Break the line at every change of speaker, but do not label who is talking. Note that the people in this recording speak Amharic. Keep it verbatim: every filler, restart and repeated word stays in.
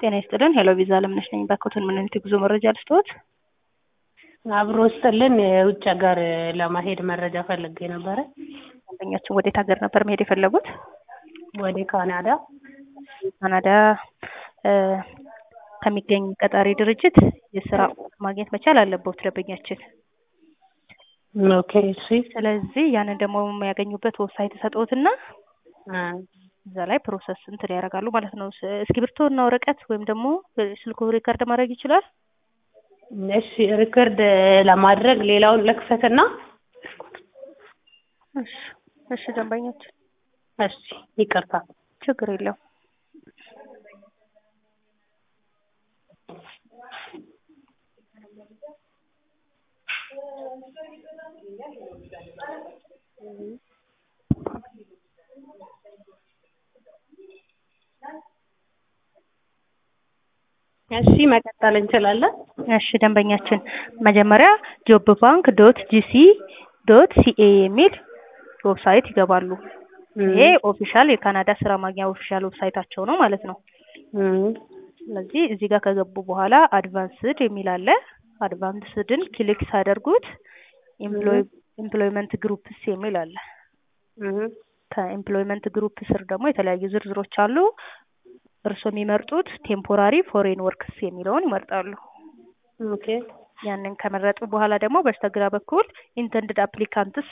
ጤና ይስጥልን ሄሎ ቪዛ አለምነሽ ነኝ ባኮተን ምን አይነት የጉዞ መረጃ ልስጥዎት?
አብሮ ስጥልን የውጭ ሀገር ለማሄድ መረጃ ፈልጌ ነበረ።
ደንበኛችን ወዴት ሀገር ነበር መሄድ የፈለጉት?
ወደ ካናዳ።
ካናዳ ከሚገኝ ቀጣሪ ድርጅት የስራ ማግኘት መቻል አለበት ደንበኛችን።
ኦኬ እሺ።
ስለዚህ ያንን ደግሞ የሚያገኙበት ዌብሳይት ተሰጥቶትና እዛ ላይ ፕሮሰስ እንትን ያደርጋሉ ማለት ነው። እስክሪብቶና ወረቀት ወይም ደግሞ ስልኩ ሪከርድ ማድረግ ይችላል?
እሺ ሪከርድ ለማድረግ ሌላውን ለክፈትና
እሺ እሺ ደንበኛችን
እሺ ይቅርታ
ችግር የለውም።
እሺ መቀጠል እንችላለን።
እሺ ደንበኛችን መጀመሪያ ጆብ ባንክ ዶት ጂ ሲ ዶት ሲ ኤ የሚል ዌብሳይት ይገባሉ። ይሄ ኦፊሻል የካናዳ ስራ ማግኛ ኦፊሻል ዌብሳይታቸው ነው ማለት ነው። ስለዚህ እዚህ ጋር ከገቡ በኋላ አድቫንስድ የሚል አለ። አድቫንስድን ክሊክ ሳደርጉት ኤምፕሎይ ኤምፕሎይመንት ግሩፕስ የሚል አለ። ከኤምፕሎይመንት ግሩፕ ስር ደግሞ የተለያዩ ዝርዝሮች አሉ። እርሶ የሚመርጡት ቴምፖራሪ ፎሬን ወርክስ የሚለውን ይመርጣሉ።
ኦኬ
ያንን ከመረጡ በኋላ ደግሞ በስተግራ በኩል ኢንተንድድ አፕሊካንትስ